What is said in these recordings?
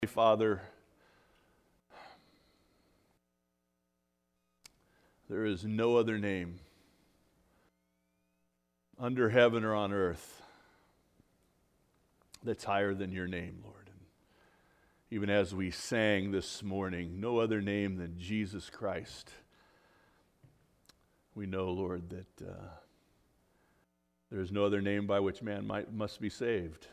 Father, there is no other name under heaven or on earth that's higher than your name, Lord. And even as we sang this morning, no other name than Jesus Christ. We know, Lord, that there is no other name by which man must be saved.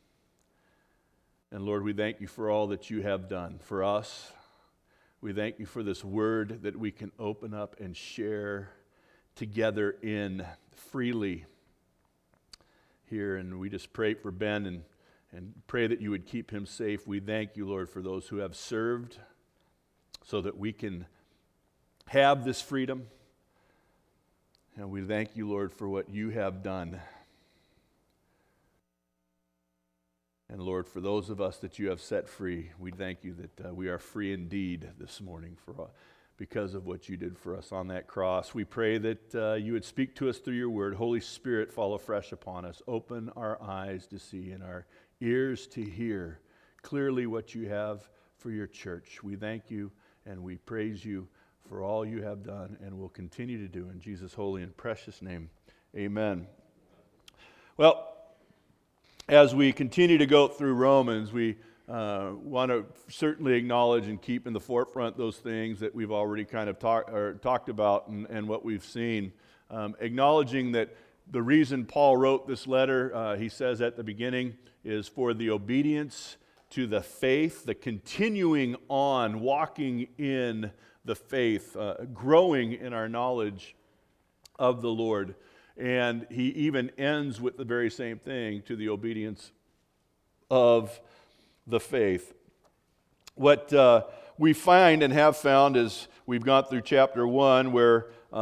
And Lord, we thank you for all that you have done for us. We thank you for this word that we can open up and share together in freely here. And we just pray for Ben and pray that you would keep him safe. We thank you, Lord, for those who have served so that we can have this freedom. And we thank you, Lord, for what you have done. And Lord, for those of us that you have set free, we thank you that we are free indeed this morning because of what you did for us on that cross. We pray that you would speak to us through your word. Holy Spirit, fall afresh upon us. Open our eyes to see and our ears to hear clearly what you have for your church. We thank you and we praise you for all you have done and will continue to do. In Jesus' holy and precious name, amen. Well, as we continue to go through Romans, we want to certainly acknowledge and keep in the forefront those things that we've already kind of talked about and what we've seen. Acknowledging that the reason Paul wrote this letter, he says at the beginning, is for the obedience to the faith, the continuing on, walking in the faith, growing in our knowledge of the Lord. And he even ends with the very same thing, to the obedience of the faith. What we find and have found as we've gone through chapter 1, where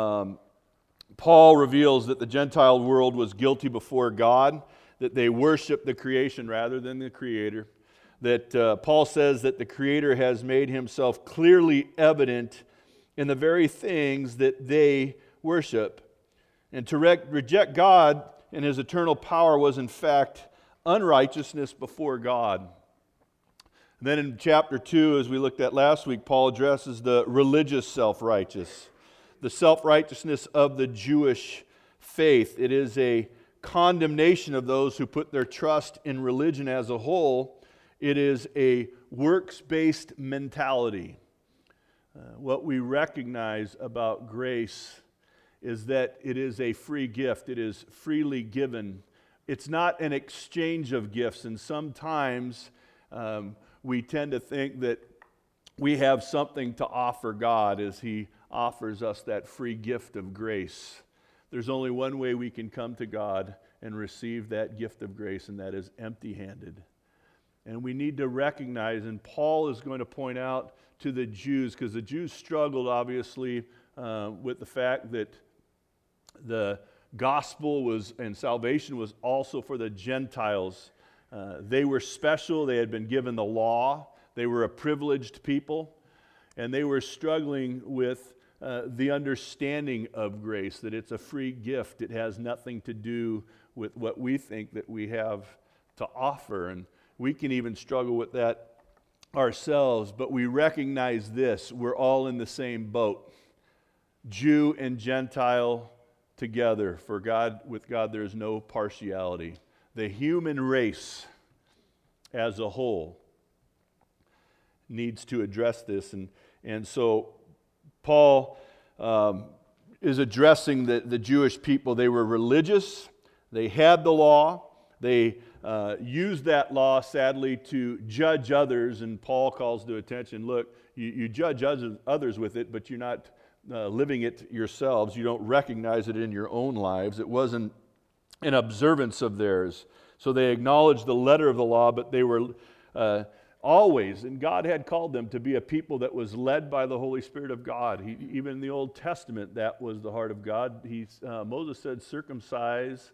Paul reveals that the Gentile world was guilty before God, that they worship the creation rather than the Creator, that Paul says that the Creator has made himself clearly evident in the very things that they worship. And to reject God and his eternal power was in fact unrighteousness before God. And then in chapter 2, as we looked at last week, Paul addresses the religious self-righteous, the self-righteousness of the Jewish faith. It is a condemnation of those who put their trust in religion as a whole. It is a works-based mentality. What we recognize about grace is that it is a free gift. It is freely given. It's not an exchange of gifts. And sometimes we tend to think that we have something to offer God as He offers us that free gift of grace. There's only one way we can come to God and receive that gift of grace, and that is empty-handed. And we need to recognize, and Paul is going to point out to the Jews, because the Jews struggled obviously with the fact that the gospel and salvation was also for the Gentiles. They were special. They had been given the law. They were a privileged people. And they were struggling with the understanding of grace, that it's a free gift. It has nothing to do with what we think that we have to offer. And we can even struggle with that ourselves. But we recognize this. We're all in the same boat. Jew and Gentile together. For God, with God, there is no partiality. The human race as a whole needs to address this. And so Paul is addressing the Jewish people. They were religious. They had the law. They used that law, sadly, to judge others. And Paul calls to attention, look, you judge others with it, but you're not living it yourselves. You don't recognize it in your own lives. It wasn't an observance of theirs. So they acknowledged the letter of the law, but they were always, and God had called them to be a people that was led by the Holy Spirit of God. Even in the Old Testament, that was the heart of God. Moses said, circumcise,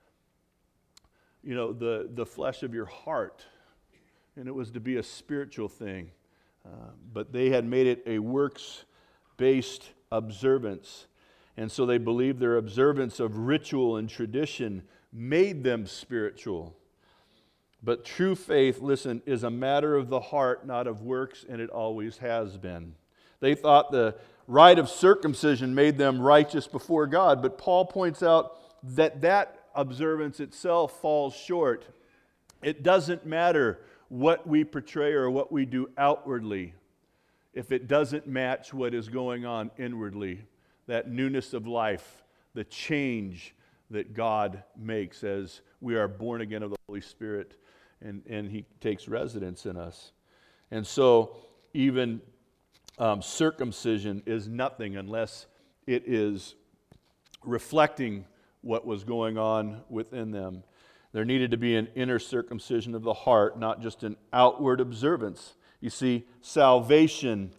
the flesh of your heart. And it was to be a spiritual thing. But they had made it a works-based observance. And so they believed their observance of ritual and tradition made them spiritual. But true faith, listen, is a matter of the heart, not of works, and it always has been. They thought the rite of circumcision made them righteous before God, but Paul points out that that observance itself falls short. It doesn't matter what we portray or what we do outwardly if it doesn't match what is going on inwardly, that newness of life, the change that God makes as we are born again of the Holy Spirit and He takes residence in us. And so even circumcision is nothing unless it is reflecting what was going on within them. There needed to be an inner circumcision of the heart, not just an outward observance. You see, salvation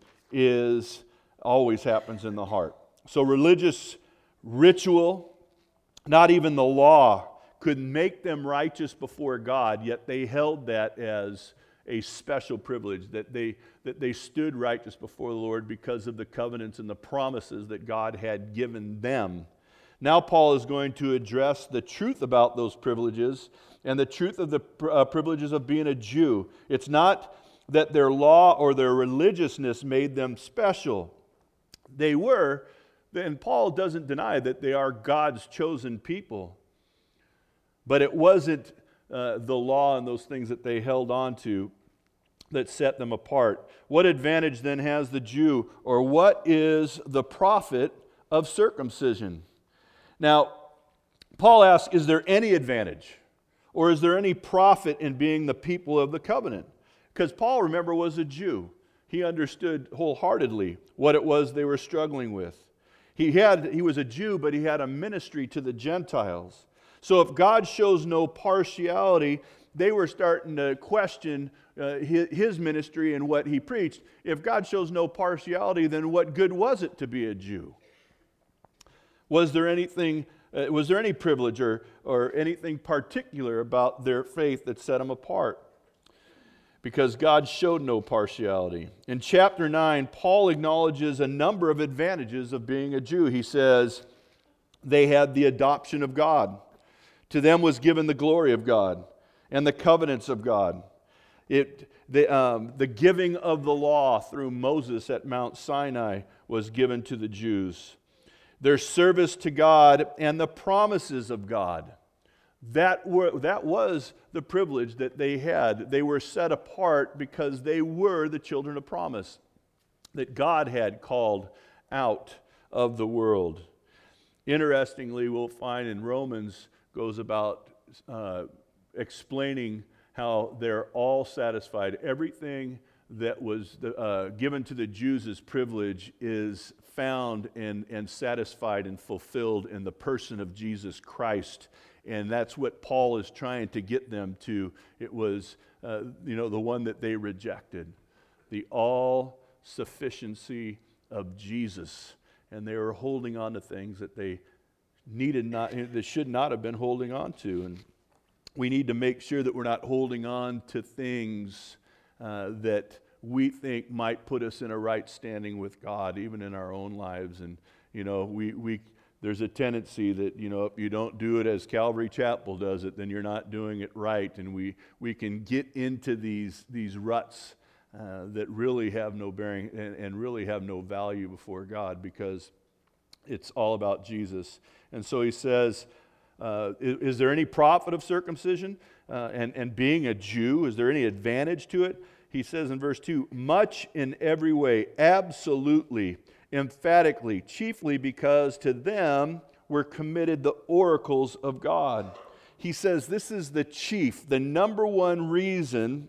always happens in the heart. So religious ritual, not even the law, could make them righteous before God, yet they held that as a special privilege, that they stood righteous before the Lord because of the covenants and the promises that God had given them. Now Paul is going to address the truth about those privileges and the truth of the privileges of being a Jew. It's not that their law or their religiousness made them special. They were, and Paul doesn't deny that they are God's chosen people. But it wasn't the law and those things that they held on to that set them apart. What advantage then has the Jew, or what is the profit of circumcision? Now, Paul asks, is there any advantage? Or is there any profit in being the people of the covenant? Because Paul, remember, was a Jew. He understood wholeheartedly what it was they were struggling with. He was a Jew, but he had a ministry to the Gentiles. So if God shows no partiality, they were starting to question his ministry and what he preached. If God shows no partiality, then what good was it to be a Jew? Was there any privilege or anything particular about their faith that set them apart? Because God showed no partiality. In chapter 9, Paul acknowledges a number of advantages of being a Jew. He says they had the adoption of God. To them was given the glory of God and the covenants of God. The giving of the law through Moses at Mount Sinai was given to the Jews. Their service to God and the promises of God. That was the privilege that they had. They were set apart because they were the children of promise that God had called out of the world. Interestingly, we'll find in Romans goes about explaining how they're all satisfied. Everything that was given to the Jews as privilege is found and satisfied and fulfilled in the person of Jesus Christ. And that's what Paul is trying to get them to. It was, the one that they rejected. The all-sufficiency of Jesus. And they were holding on to things that they should not have been holding on to. And we need to make sure that we're not holding on to things that we think might put us in a right standing with God, even in our own lives. And, there's a tendency that, if you don't do it as Calvary Chapel does it, then you're not doing it right. And we can get into these ruts that really have no bearing and really have no value before God, because it's all about Jesus. And so he says, is there any profit of circumcision and being a Jew? Is there any advantage to it? He says in verse 2, much in every way, absolutely, emphatically, chiefly because to them were committed the oracles of God. He says this is the number one reason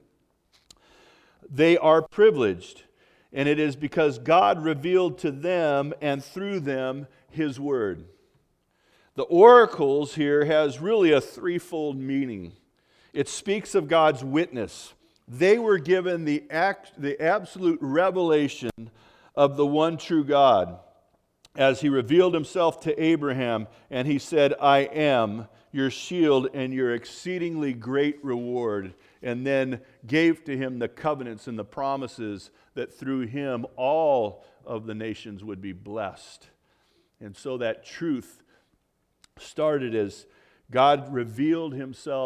they are privileged. And it is because God revealed to them and through them His Word. The oracles here has really a threefold meaning. It speaks of God's witness. They were given the absolute revelation of the one true God, as He revealed Himself to Abraham, and He said, I am your shield and your exceedingly great reward, and then gave to him the covenants and the promises that through him all of the nations would be blessed. And so that truth started as God revealed Himself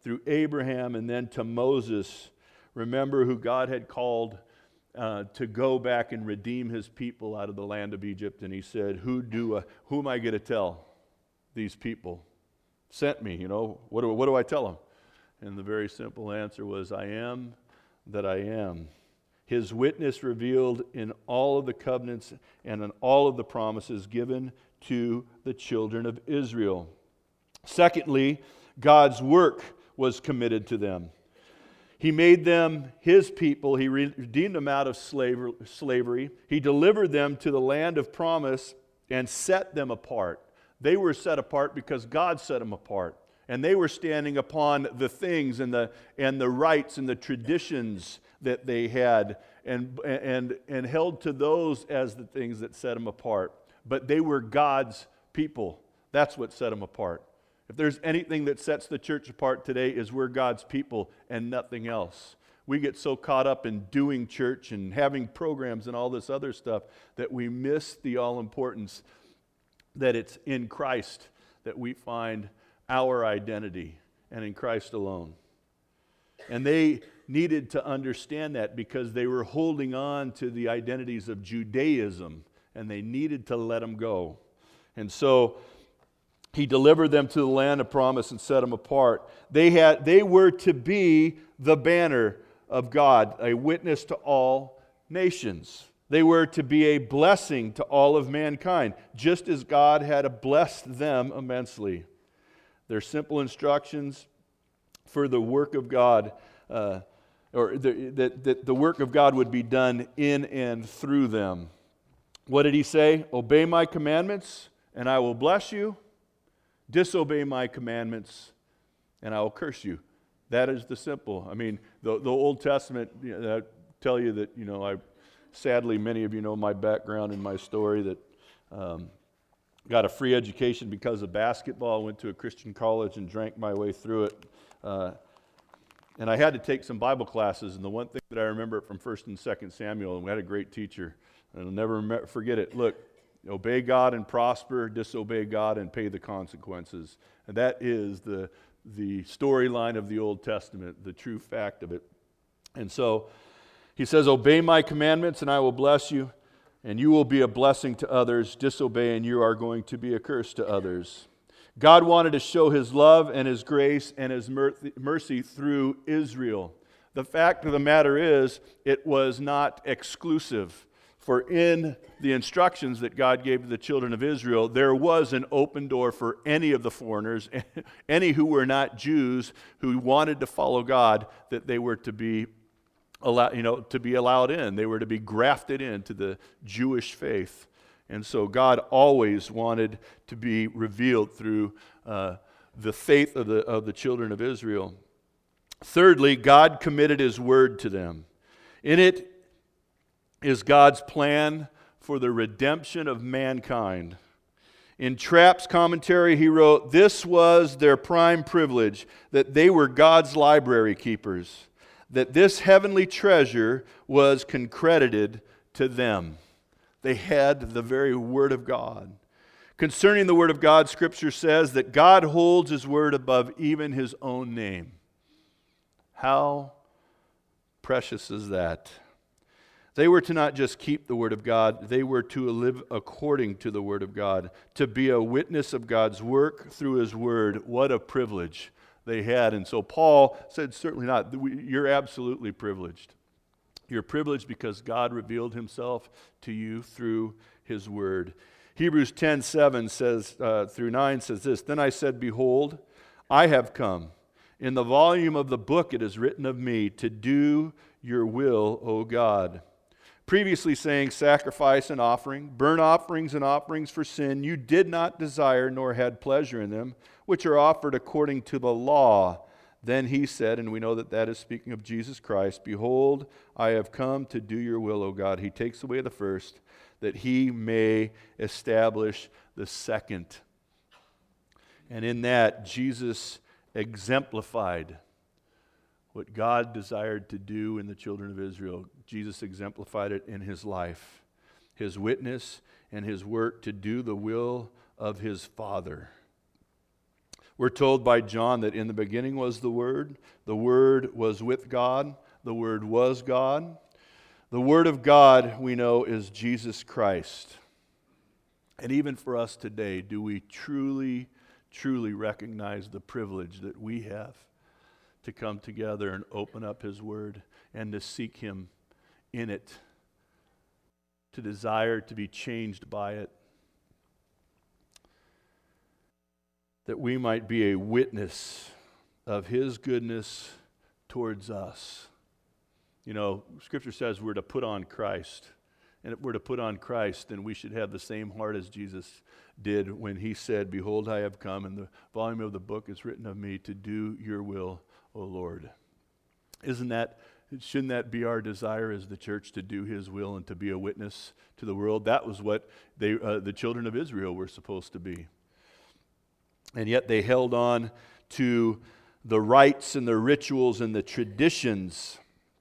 through Abraham, and then to Moses. Remember who God had called to go back and redeem his people out of the land of Egypt. And he said, who am I going to tell these people? Sent me, what do I tell them? And the very simple answer was, I am that I am. His witness revealed in all of the covenants and in all of the promises given to the children of Israel. Secondly, God's work was committed to them. He made them his people. He redeemed them out of slavery. He delivered them to the land of promise and set them apart. They were set apart because God set them apart. And they were standing upon the things and the rights and the traditions that they had and held to those as the things that set them apart. But they were God's people. That's what set them apart. If there's anything that sets the church apart today, is we're God's people and nothing else. We get so caught up in doing church and having programs and all this other stuff that we miss the all-importance that it's in Christ that we find our identity, and in Christ alone. And they needed to understand that because they were holding on to the identities of Judaism, and they needed to let them go. And so he delivered them to the land of promise and set them apart. They were to be the banner of God, a witness to all nations. They were to be a blessing to all of mankind, just as God had blessed them immensely. Their simple instructions for the work of God, that the work of God would be done in and through them. What did he say? Obey my commandments, and I will bless you. Disobey my commandments, and I will curse you. That is the simple. I mean, the Old Testament, I tell you that, sadly, many of you know my background and my story, that got a free education because of basketball. I went to a Christian college and drank my way through it. And I had to take some Bible classes, and the one thing that I remember from 1st and 2nd Samuel, and we had a great teacher, and I'll never forget it. Look, obey God and prosper, disobey God and pay the consequences. And that is the storyline of the Old Testament, the true fact of it. And so he says, obey my commandments and I will bless you, and you will be a blessing to others. Disobey and you are going to be a curse to others. God wanted to show his love and his grace and his mercy through Israel. The fact of the matter is, it was not exclusive. For in the instructions that God gave to the children of Israel, there was an open door for any of the foreigners, any who were not Jews, who wanted to follow God, that they were to be allowed in. They were to be grafted into the Jewish faith. And so God always wanted to be revealed through the faith of the children of Israel. Thirdly, God committed his word to them. In it is God's plan for the redemption of mankind. In Trapp's commentary, he wrote, "This was their prime privilege, that they were God's library keepers, that this heavenly treasure was concredited to them." They had the very Word of God. Concerning the Word of God, Scripture says that God holds his Word above even his own name. How precious is that? They were to not just keep the Word of God, they were to live according to the Word of God, to be a witness of God's work through his Word. What a privilege they had. And so Paul said, certainly not. You're absolutely privileged. You're privileged because God revealed himself to you through his Word. Hebrews 10:7 says, through 9 says this, "Then I said, behold, I have come. In the volume of the book it is written of me, to do your will, O God." Previously saying, sacrifice and offering, burnt offerings and offerings for sin, you did not desire nor had pleasure in them, which are offered according to the law. Then he said, and we know that that is speaking of Jesus Christ, "Behold, I have come to do your will, O God." He takes away the first, that he may establish the second. And in that, Jesus exemplified what God desired to do in the children of Israel. Jesus exemplified it in his life, his witness and his work to do the will of his Father. We're told by John that in the beginning was the Word was with God, the Word was God. The Word of God, we know, is Jesus Christ. And even for us today, do we truly, truly recognize the privilege that we have to come together and open up His Word and to seek Him in it, to desire to be changed by it, that we might be a witness of His goodness towards us. You know, Scripture says we're to put on Christ. And if we're to put on Christ, then we should have the same heart as Jesus did when He said, "Behold, I have come, and the volume of the book is written of me to do your will, O Lord." Shouldn't that be our desire as the church, to do His will and to be a witness to the world? That was what the children of Israel were supposed to be. And yet they held on to the rites and the rituals and the traditions.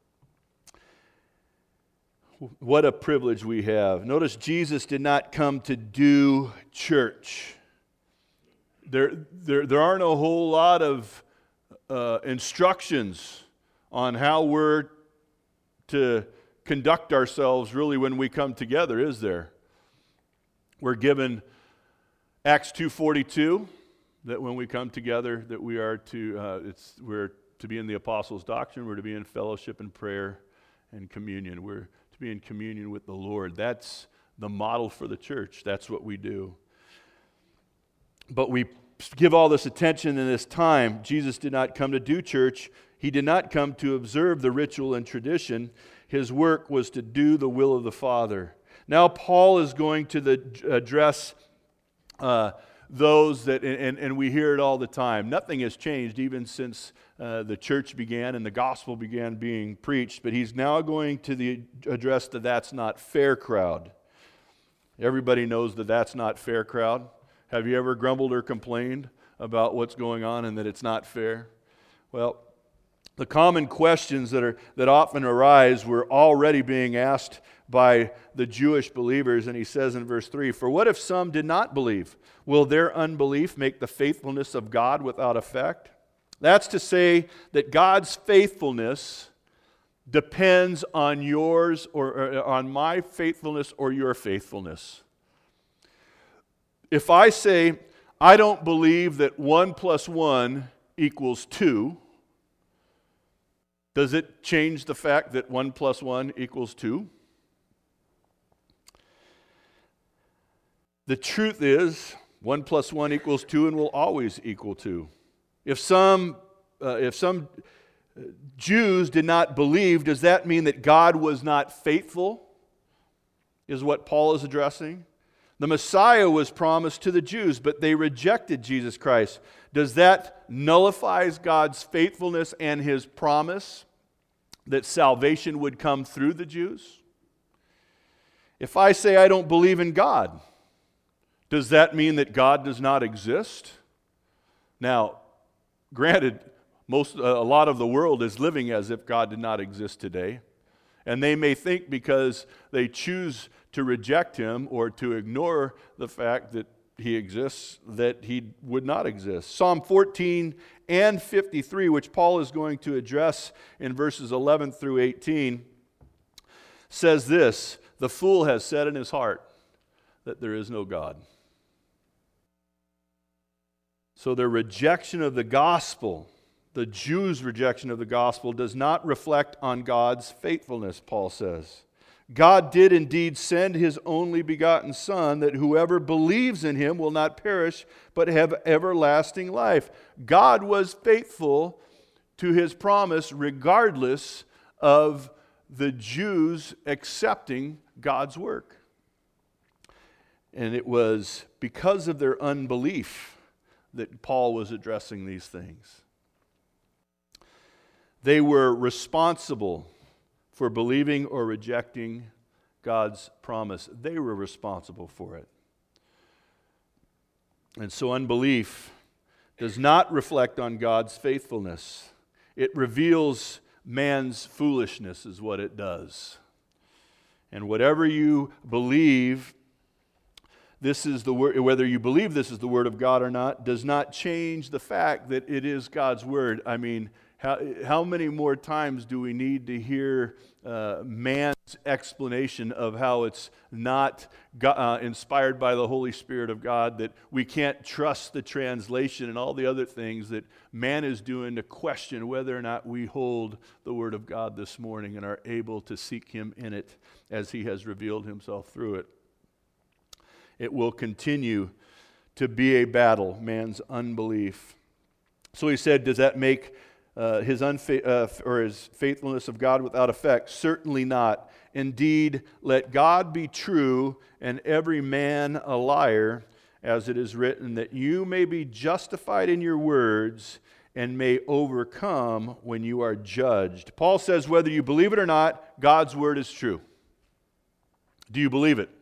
What a privilege we have. Notice Jesus did not come to do church. There aren't a whole lot of instructions on how we're to conduct ourselves really when we come together, is there? We're given Acts 2:42, that when we come together, that we're to be in the apostles' doctrine, we're to be in fellowship and prayer and communion. We're to be in communion with the Lord. That's the model for the church. That's what we do. But we give all this attention in this time. Jesus did not come to do church. He did not come to observe the ritual and tradition. His work was to do the will of the Father. Now Paul is going to address those that, and we hear it all the time. Nothing has changed even since the church began and the gospel began being preached. But he's now going to address the "that's not fair" crowd. Everybody knows the "that's not fair" crowd. Have you ever grumbled or complained about what's going on and that it's not fair? Well, the common questions that often arise were already being asked by the Jewish believers, and he says in verse 3, "For what if some did not believe? Will their unbelief make the faithfulness of God without effect?" That's to say that God's faithfulness depends on yours or on my faithfulness or your faithfulness. If I say, I don't believe that 1 + 1 = 2, does it change the fact that 1 + 1 = 2? The truth is, 1 + 1 = 2 and will always equal 2. If some Jews did not believe, does that mean that God was not faithful? Is what Paul is addressing. The Messiah was promised to the Jews, but they rejected Jesus Christ. Does that nullify God's faithfulness and His promise that salvation would come through the Jews? If I say I don't believe in God, does that mean that God does not exist? Now, granted, a lot of the world is living as if God did not exist today. And they may think because they choose to reject Him or to ignore the fact that He exists, that He would not exist. Psalm 14 and 53, which Paul is going to address in verses 11 through 18, says this: "The fool has said in his heart that there is no God." So their rejection of the gospel, the Jews' rejection of the gospel, does not reflect on God's faithfulness, Paul says. God did indeed send His only begotten Son, that whoever believes in Him will not perish, but have everlasting life. God was faithful to His promise regardless of the Jews accepting God's work. And it was because of their unbelief that Paul was addressing these things. They were responsible for believing or rejecting God's promise. They were responsible for it. And so unbelief does not reflect on God's faithfulness. It reveals man's foolishness is what it does. And whatever you believe this is the word, whether you believe this is the Word of God or not, does not change the fact that it is God's Word. I mean, how many more times do we need to hear man's explanation of how it's not inspired by the Holy Spirit of God, that we can't trust the translation and all the other things that man is doing to question whether or not we hold the Word of God this morning and are able to seek Him in it as He has revealed Himself through it. It will continue to be a battle, man's unbelief. So he said, does that make his faithfulness of God without effect? Certainly not. Indeed, let God be true and every man a liar, as it is written, that you may be justified in your words and may overcome when you are judged. Paul says, whether you believe it or not, God's word is true. Do you believe it?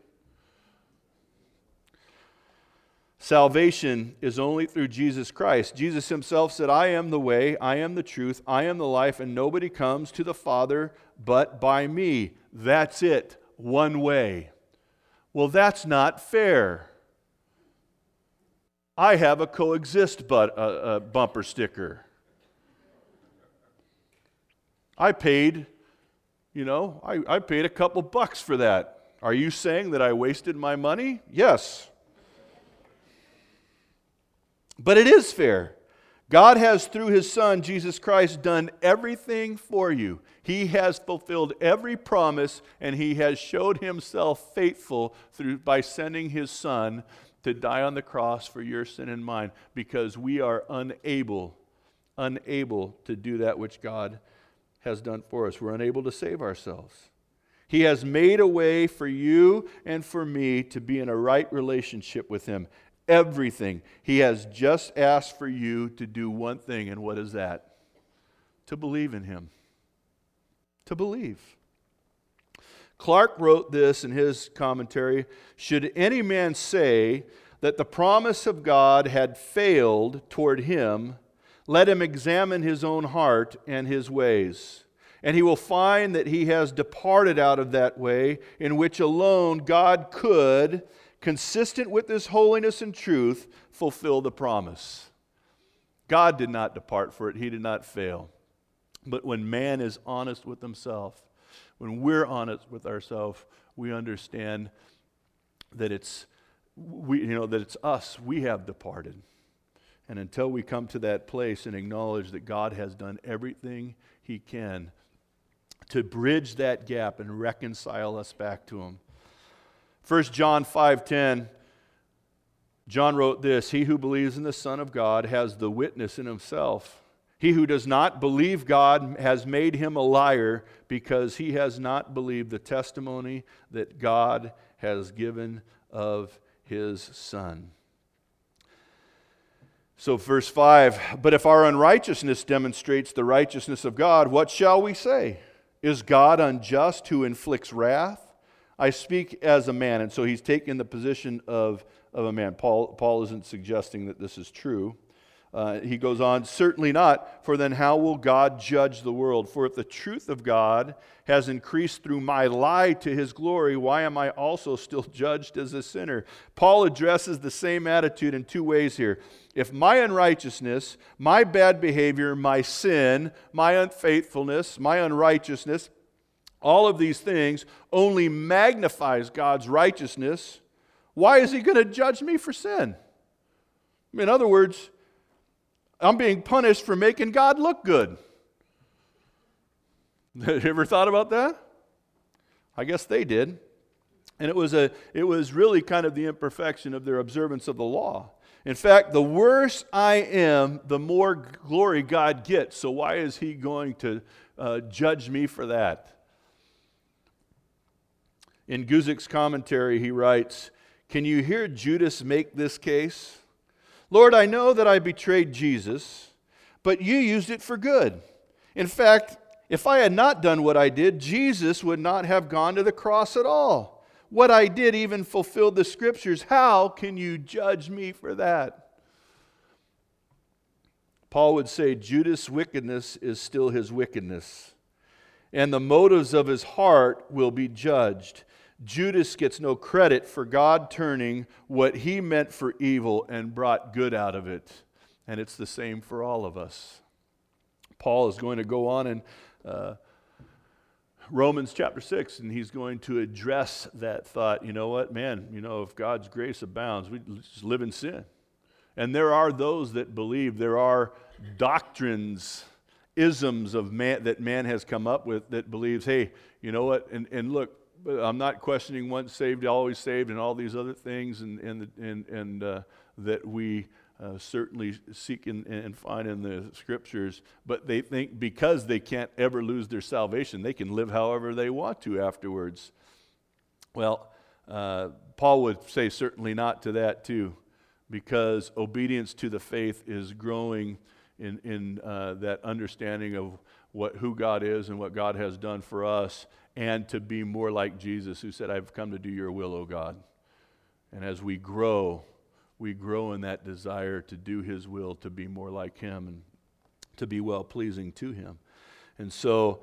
Salvation is only through Jesus Christ. Jesus Himself said, I am the way, I am the truth, I am the life, and nobody comes to the Father but by me. That's it. One way. Well, that's not fair. I have a coexist bumper sticker. I paid, I paid a couple bucks for that. Are you saying that I wasted my money? Yes. But it is fair. God has, through His Son, Jesus Christ, done everything for you. He has fulfilled every promise, and He has showed Himself faithful by sending His Son to die on the cross for your sin and mine, because we are unable to do that which God has done for us. We're unable to save ourselves. He has made a way for you and for me to be in a right relationship with Him. Everything. He has just asked for you to do one thing, and what is that? To believe in Him. To believe. Clark wrote this in his commentary, should any man say that the promise of God had failed toward him, let him examine his own heart and his ways, and he will find that he has departed out of that way in which alone God could, consistent with His holiness and truth, fulfill the promise. God did not depart for it. He did not fail. But when man is honest with himself, when we're honest with ourselves, we understand that it's us. We have departed. And until we come to that place and acknowledge that God has done everything He can to bridge that gap and reconcile us back to Him. 1 John 5:10, John wrote this, he who believes in the Son of God has the witness in himself. He who does not believe God has made him a liar, because he has not believed the testimony that God has given of His Son. So verse 5, but if our unrighteousness demonstrates the righteousness of God, what shall we say? Is God unjust who inflicts wrath? I speak as a man. And so he's taken the position of a man. Paul isn't suggesting that this is true. He goes on, certainly not, for then how will God judge the world? For if the truth of God has increased through my lie to His glory, why am I also still judged as a sinner? Paul addresses the same attitude in two ways here. If my unrighteousness, my bad behavior, my sin, my unfaithfulness, my unrighteousness, all of these things only magnifies God's righteousness, why is He going to judge me for sin? In other words, I'm being punished for making God look good. Have you ever thought about that? I guess they did. And it was really kind of the imperfection of their observance of the law. In fact, the worse I am, the more glory God gets. So why is He going to judge me for that? In Guzik's commentary, he writes, can you hear Judas make this case? Lord, I know that I betrayed Jesus, but you used it for good. In fact, if I had not done what I did, Jesus would not have gone to the cross at all. What I did even fulfilled the Scriptures. How can you judge me for that? Paul would say Judas' wickedness is still his wickedness, and the motives of his heart will be judged. Judas gets no credit for God turning what he meant for evil and brought good out of it. And it's the same for all of us. Paul is going to go on in Romans chapter 6, and he's going to address that thought. You know what, man, if God's grace abounds, we just live in sin. And there are those that believe, there are doctrines, isms of man that man has come up with that believes, hey, you know what, and look, I'm not questioning once saved, always saved, and all these other things, and that we certainly seek and find in the Scriptures. But they think because they can't ever lose their salvation, they can live however they want to afterwards. Well, Paul would say certainly not to that too, because obedience to the faith is growing in that understanding of who God is and what God has done for us, and to be more like Jesus, who said, I've come to do your will, O God. And as we grow in that desire to do his will, to be more like him, and to be well-pleasing to him. And so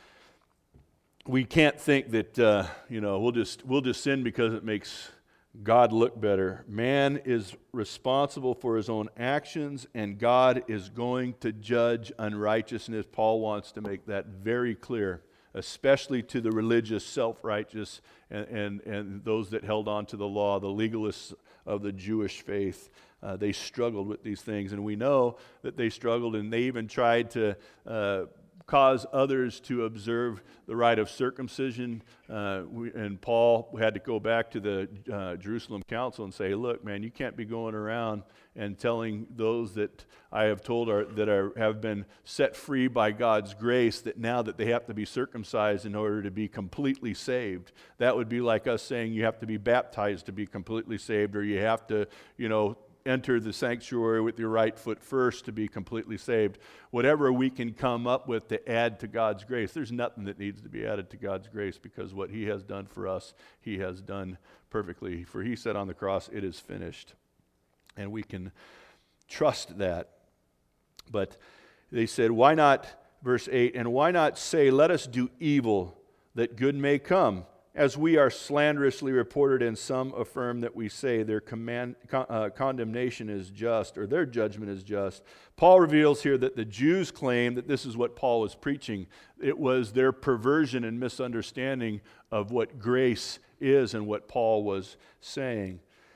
we can't think that we'll just sin because it makes God look better. Man is responsible for his own actions, and God is going to judge unrighteousness. Paul wants to make that very clear, especially to the religious, self-righteous, and those that held on to the law, the legalists of the Jewish faith. They struggled with these things, and we know that they struggled, and they even tried to cause others to observe the rite of circumcision. And Paul had to go back to the Jerusalem council and say, look, man, you can't be going around and telling those that I have told have been set free by God's grace that now that they have to be circumcised in order to be completely saved. That would be like us saying you have to be baptized to be completely saved, or you have to, enter the sanctuary with your right foot first to be completely saved. Whatever we can come up with to add to God's grace, there's nothing that needs to be added to God's grace, because what he has done for us, he has done perfectly. For he said on the cross, it is finished. And we can trust that. But they said, why not, verse 8, and why not say, let us do evil that good may come? As we are slanderously reported, and some affirm that we say their condemnation is just, or their judgment is just. Paul reveals here that the Jews claim that this is what Paul was preaching. It was their perversion and misunderstanding of what grace is and what Paul was saying.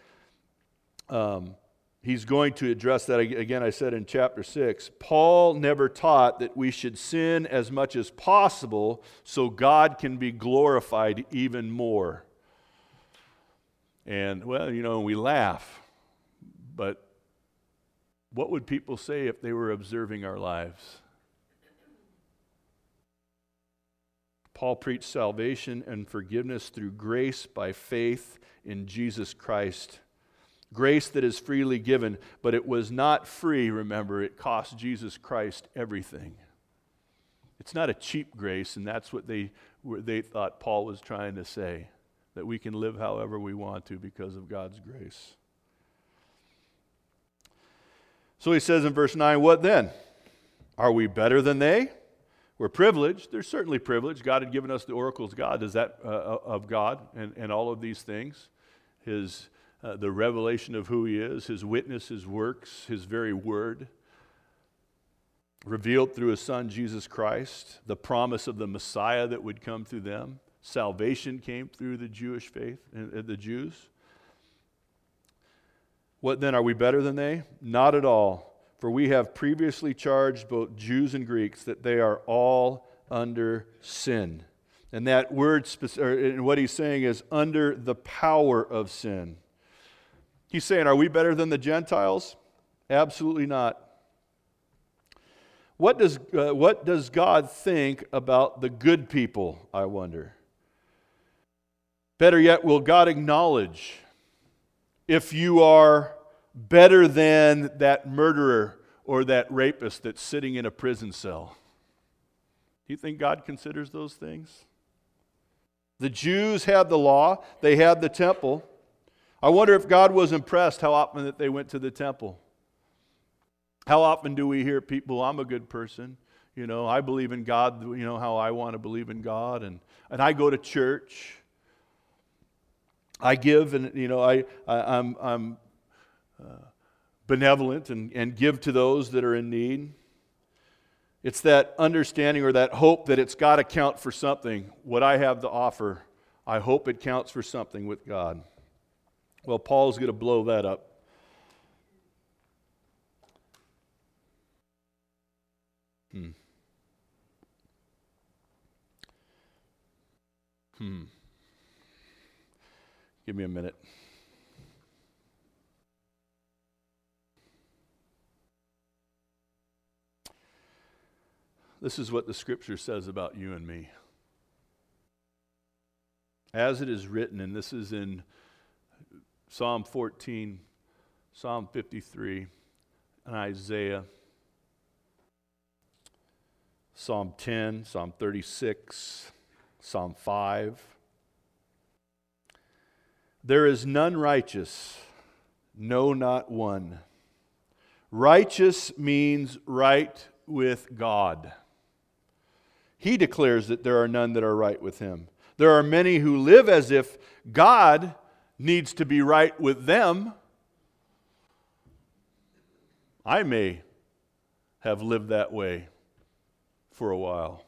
He's going to address that again, I said in chapter 6. Paul never taught that we should sin as much as possible so God can be glorified even more. And, we laugh. But what would people say if they were observing our lives? Paul preached salvation and forgiveness through grace by faith in Jesus Christ. Grace that is freely given, but it was not free, remember, it cost Jesus Christ everything. It's not a cheap grace, and that's what they thought Paul was trying to say, that we can live however we want to because of God's grace. So he says in verse 9, what then? Are we better than they? We're privileged. There's certainly privilege. God had given us the oracles of God and all of these things. The revelation of who he is, his witness, his works, his very word, revealed through his son Jesus Christ, the promise of the Messiah that would come through them. Salvation came through the Jewish faith, the Jews. What then, are we better than they? Not at all. For we have previously charged both Jews and Greeks that they are all under sin. And that word, what he's saying is under the power of sin. He's saying, are we better than the Gentiles? Absolutely not. What does God think about the good people, I wonder? Better yet, will God acknowledge if you are better than that murderer or that rapist that's sitting in a prison cell? Do you think God considers those things? The Jews had the law. They had the temple. I wonder if God was impressed how often that they went to the temple. How often do we hear people, I'm a good person, I believe in God, how I want to believe in God, and I go to church. I give, and I'm benevolent and give to those that are in need. It's that understanding or that hope that it's got to count for something. What I have to offer, I hope it counts for something with God. Well, Paul's going to blow that up. Give me a minute. This is what the Scripture says about you and me. As it is written, and this is in Psalm 14, Psalm 53, and Isaiah, Psalm 10, Psalm 36, Psalm 5. There is none righteous, no, not one. Righteous means right with God. He declares that there are none that are right with Him. There are many who live as if God needs to be right with them. I may have lived that way for a while.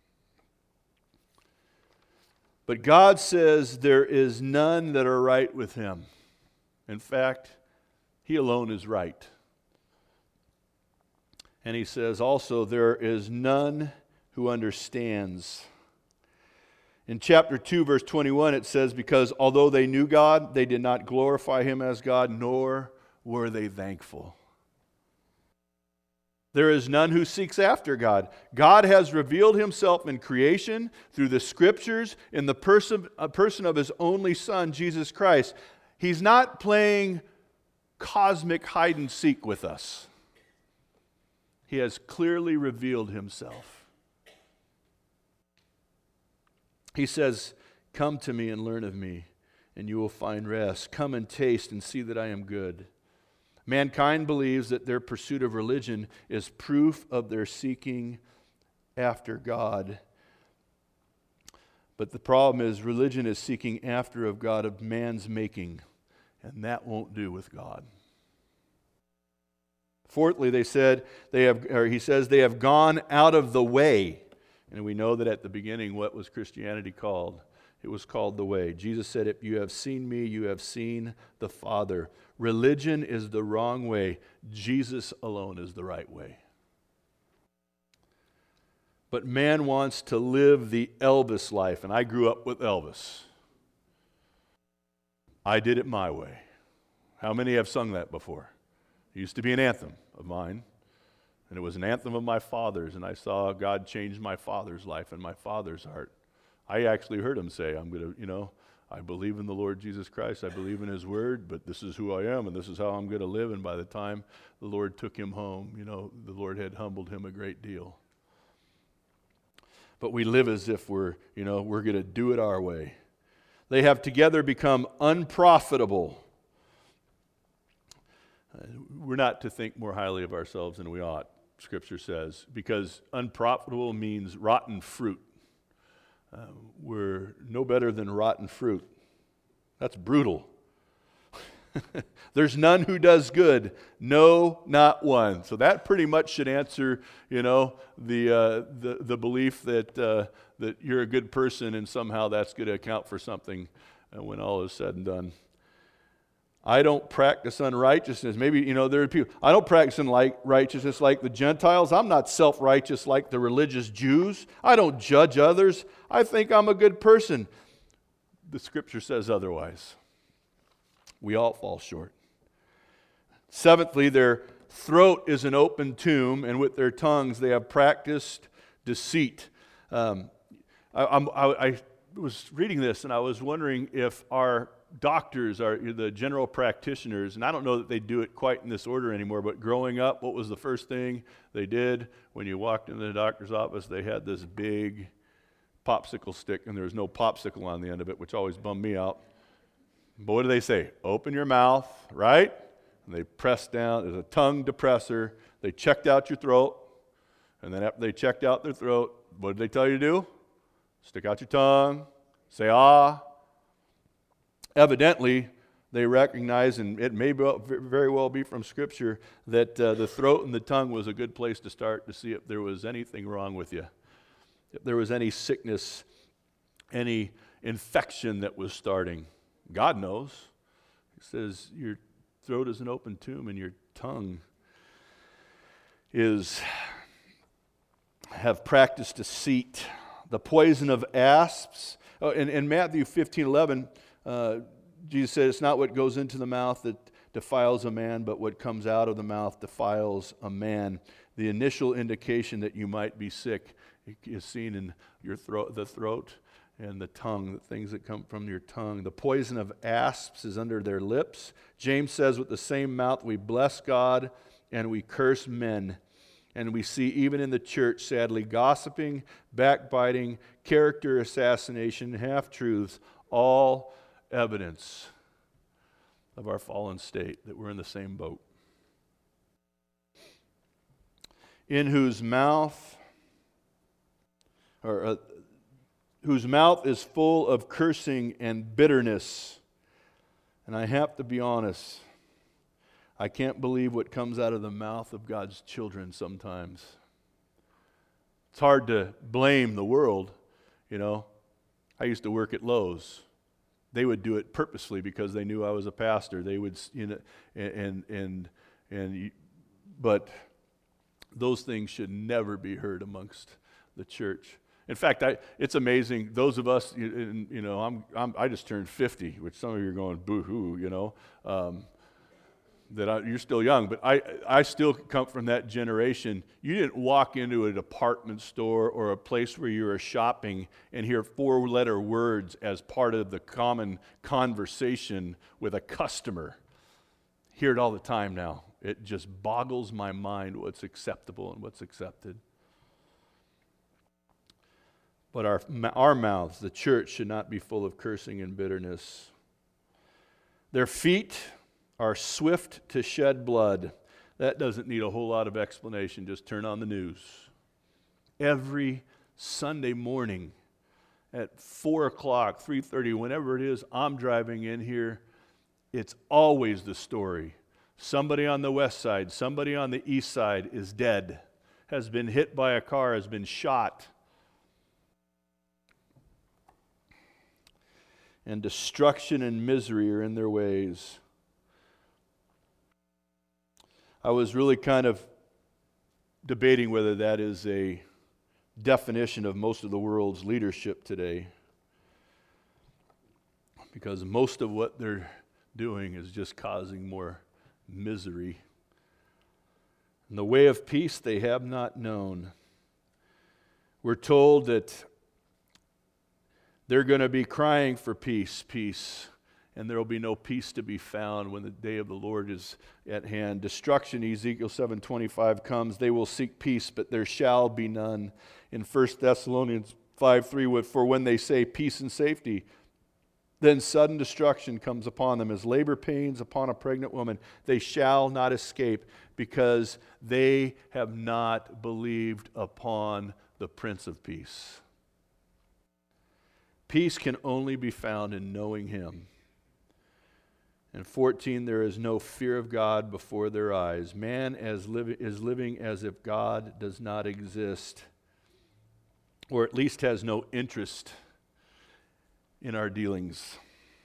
But God says there is none that are right with Him. In fact, He alone is right. And He says also there is none who understands. In chapter 2, verse 21, it says, because although they knew God, they did not glorify Him as God, nor were they thankful. There is none who seeks after God. God has revealed Himself in creation, through the Scriptures, in the person of His only Son, Jesus Christ. He's not playing cosmic hide and seek with us. He has clearly revealed Himself. He says, come to me and learn of me, and you will find rest. Come and taste and see that I am good. Mankind believes that their pursuit of religion is proof of their seeking after God. But the problem is religion is seeking after of God of man's making, and that won't do with God. Fourthly, he says they have gone out of the way. And we know that at the beginning, what was Christianity called? It was called the way. Jesus said, if you have seen me, you have seen the Father. Religion is the wrong way. Jesus alone is the right way. But man wants to live the Elvis life, and I grew up with Elvis. I did it my way. How many have sung that before? It used to be an anthem of mine. And it was an anthem of my father's, and I saw God change my father's life and my father's heart. I actually heard him say, I believe in the Lord Jesus Christ, I believe in His Word, but this is who I am, and this is how I'm going to live. And by the time the Lord took him home, the Lord had humbled him a great deal. But we live as if we're going to do it our way. They have together become unprofitable. We're not to think more highly of ourselves than we ought, Scripture says, because unprofitable means rotten fruit. We're no better than rotten fruit. That's brutal. There's none who does good, no, not one. So that pretty much should answer, the belief that you're a good person and somehow that's going to account for something when all is said and done. I don't practice unrighteousness. Maybe, there are people, I don't practice righteousness like the Gentiles. I'm not self-righteous like the religious Jews. I don't judge others. I think I'm a good person. The Scripture says otherwise. We all fall short. Seventhly, their throat is an open tomb, and with their tongues they have practiced deceit. I was reading this, and I was wondering if our doctors are the general practitioners, and I don't know that they do it quite in this order anymore, but growing up, what was the first thing they did when you walked into the doctor's office? They had this big popsicle stick, and there was no popsicle on the end of it, which always bummed me out. But what do they say? Open your mouth, right? And they press down. There's a tongue depressor. They checked out your throat, and then after they checked out their throat, what did they tell you to do? Stick out your tongue, say ah. Evidently, they recognize, and it may very well be from Scripture, that the throat and the tongue was a good place to start to see if there was anything wrong with you, if there was any sickness, any infection that was starting. God knows. He says your throat is an open tomb and your tongue have practiced deceit. The poison of asps. Oh, in Matthew 15:11, Jesus said, it's not what goes into the mouth that defiles a man, but what comes out of the mouth defiles a man. The initial indication that you might be sick is seen in your throat, the throat and the tongue, the things that come from your tongue. The poison of asps is under their lips. James says, with the same mouth we bless God and we curse men. And we see even in the church, sadly, gossiping, backbiting, character assassination, half-truths, all evidence of our fallen state, that we're in the same boat. In whose mouth is full of cursing and bitterness. And I have to be honest, I can't believe what comes out of the mouth of God's children sometimes. It's hard to blame the world, you know. I used to work at Lowe's. They would do it purposely because they knew I was a pastor. They would, you know, but those things should never be heard amongst the church. In fact, it's amazing. Those of us, you know, I just turned 50, which some of you are going boo-hoo, you know. You're still young, but I still come from that generation. You didn't walk into a department store or a place where you were shopping and hear 4-letter words as part of the common conversation with a customer. Hear it all the time now. It just boggles my mind what's acceptable and what's accepted. But our mouths, the church, should not be full of cursing and bitterness. Their feet are swift to shed blood. That doesn't need a whole lot of explanation. Just turn on the news. Every Sunday morning at 4 o'clock, 3:30, whenever it is, I'm driving in here. It's always the story. Somebody on the west side, somebody on the east side is dead, has been hit by a car, has been shot. And destruction and misery are in their ways. I was really kind of debating whether that is a definition of most of the world's leadership today, because most of what they're doing is just causing more misery. And the way of peace they have not known. We're told that they're going to be crying for peace, peace. And there will be no peace to be found when the day of the Lord is at hand. Destruction, Ezekiel 7:25 comes. They will seek peace, but there shall be none. In 1 Thessalonians 5:3, for when they say peace and safety, then sudden destruction comes upon them as labor pains upon a pregnant woman. They shall not escape because they have not believed upon the Prince of Peace. Peace can only be found in knowing Him. And 14, there is no fear of God before their eyes. Man is living as if God does not exist, or at least has no interest in our dealings.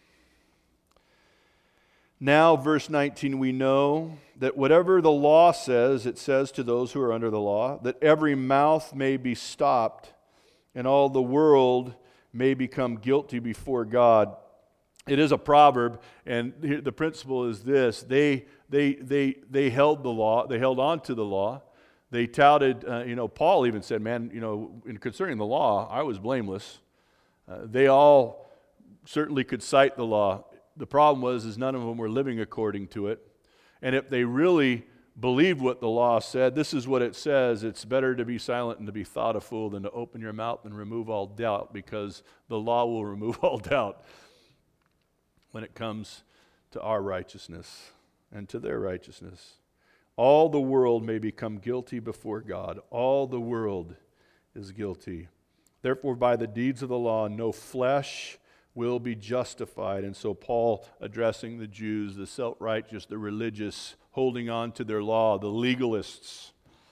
Now, verse 19, we know that whatever the law says, it says to those who are under the law, that every mouth may be stopped, and all the world may become guilty before God. It is a proverb, and the principle is this: they held the law, they held on to the law. They touted, Paul even said, man, in concerning the law, I was blameless. They all certainly could cite the law. The problem was none of them were living according to it. And if they really believed what the law said, this is what it says: it's better to be silent and to be thought a fool than to open your mouth and remove all doubt, because the law will remove all doubt when it comes to our righteousness and to their righteousness. All the world may become guilty before God. All the world is guilty. Therefore, by the deeds of the law, no flesh will be justified. And so Paul, addressing the Jews, the self-righteous, the religious, holding on to their law, the legalists,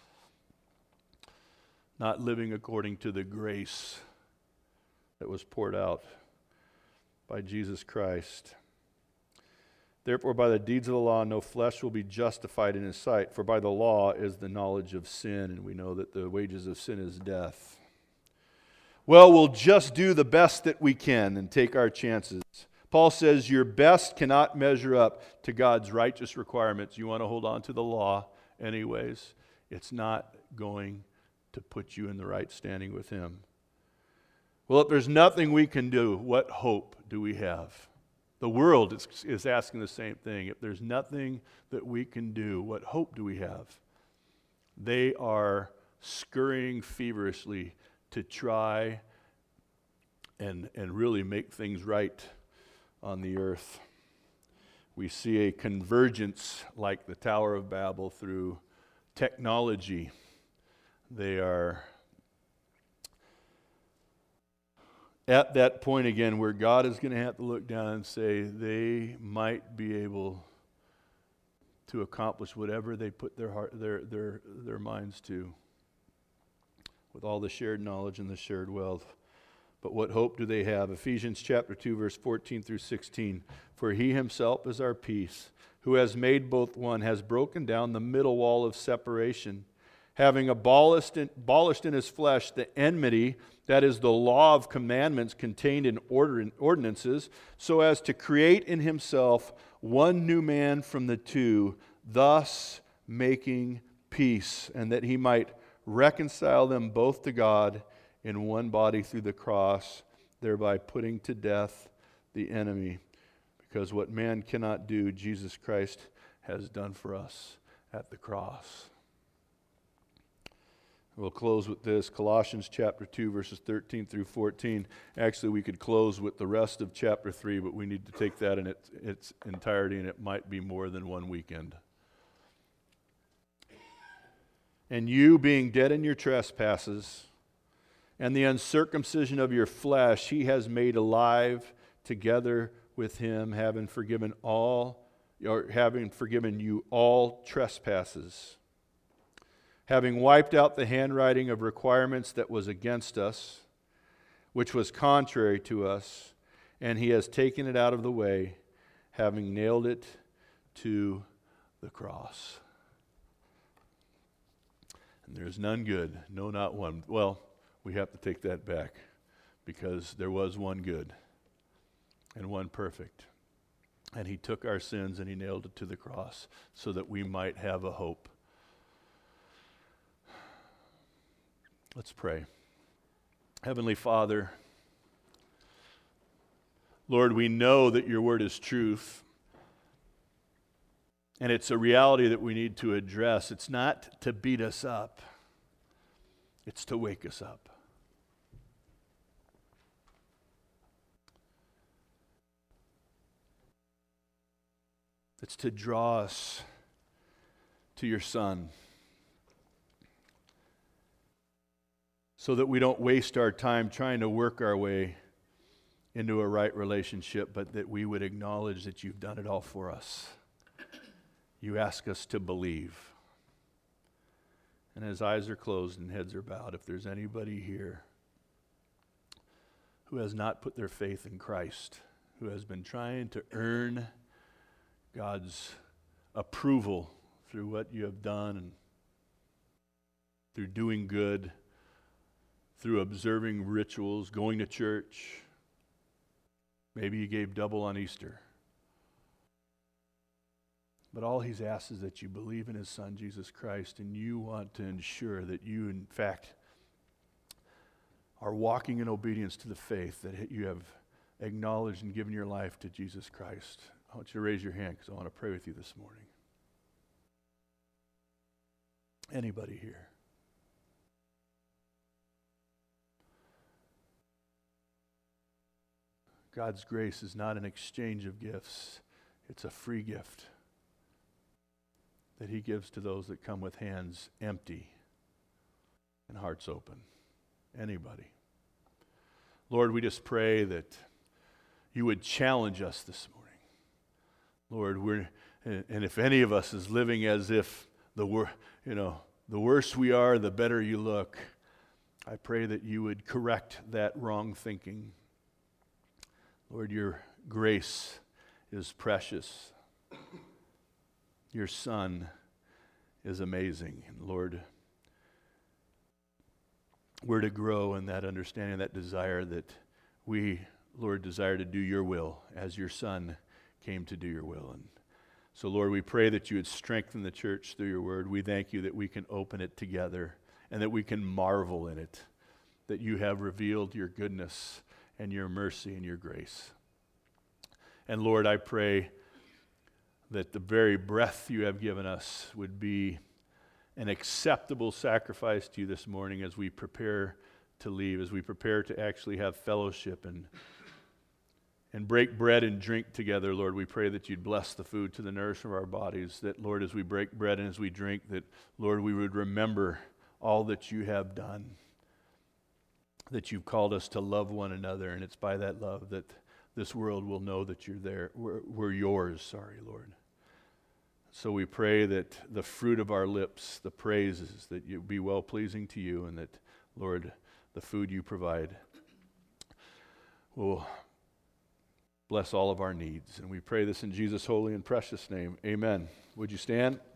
not living according to the grace that was poured out by Jesus Christ. Therefore, by the deeds of the law, no flesh will be justified in his sight, for by the law is the knowledge of sin, and we know that the wages of sin is death. Well, we'll just do the best that we can and take our chances. Paul says your best cannot measure up to God's righteous requirements. You want to hold on to the law anyways. It's not going to put you in the right standing with him. Well, if there's nothing we can do, what hope do we have? The world is asking the same thing. If there's nothing that we can do, what hope do we have? They are scurrying feverishly to try and really make things right on the earth. We see a convergence like the Tower of Babel through technology. They are at that point again where God is going to have to look down and say they might be able to accomplish whatever they put their minds to, with all the shared knowledge and the shared wealth. But what hope do they have? Ephesians chapter 2, verse 14 through 16. For he himself is our peace, who has made both one, has broken down the middle wall of separation, having abolished in his flesh the enmity, that is the law of commandments contained in ordinances, so as to create in himself one new man from the two, thus making peace, and that he might reconcile them both to God in one body through the cross, thereby putting to death the enemy. Because what man cannot do, Jesus Christ has done for us at the cross. We'll close with this, Colossians chapter 2, verses 13 through 14. Actually, we could close with the rest of chapter 3, but we need to take that in its entirety, and it might be more than one weekend. And you, being dead in your trespasses, and the uncircumcision of your flesh, he has made alive together with him, having forgiven you all trespasses, having wiped out the handwriting of requirements that was against us, which was contrary to us, and he has taken it out of the way, having nailed it to the cross. And there is none good, no, not one. Well, we have to take that back, because there was one good and one perfect. And he took our sins and he nailed it to the cross so that we might have a hope. Let's pray. Heavenly Father, Lord, we know that your word is truth, and it's a reality that we need to address. It's not to beat us up, it's to wake us up. It's to draw us to your Son, so that we don't waste our time trying to work our way into a right relationship, but that we would acknowledge that you've done it all for us. You ask us to believe. And as eyes are closed and heads are bowed, if there's anybody here who has not put their faith in Christ, who has been trying to earn God's approval through what you have done and through doing good, through observing rituals, going to church. Maybe you gave double on Easter. But all he's asked is that you believe in his Son, Jesus Christ, and you want to ensure that you, in fact, are walking in obedience to the faith that you have acknowledged and given your life to Jesus Christ. I want you to raise your hand because I want to pray with you this morning. Anybody here? God's grace is not an exchange of gifts. It's a free gift that he gives to those that come with hands empty and hearts open. Anybody? Lord, we just pray that you would challenge us this morning. Lord, and if any of us is living as if the worse we are, the better you look, I pray that you would correct that wrong thinking. Lord, your grace is precious. Your Son is amazing. And Lord, we're to grow in that understanding, that desire that we, Lord, desire to do your will as your Son came to do your will. And so, Lord, we pray that you would strengthen the church through your word. We thank you that we can open it together and that we can marvel in it, that you have revealed your goodness and your mercy and your grace. And Lord, I pray that the very breath you have given us would be an acceptable sacrifice to you this morning as we prepare to leave, as we prepare to actually have fellowship and break bread and drink together. Lord, we pray that you'd bless the food to the nourishment of our bodies, that, Lord, as we break bread and as we drink, that, Lord, we would remember all that you have done, that you've called us to love one another, and it's by that love that this world will know that you're there. We're yours, Lord. So we pray that the fruit of our lips, the praises, that you be well-pleasing to you, and that, Lord, the food you provide will bless all of our needs. And we pray this in Jesus' holy and precious name. Amen. Would you stand?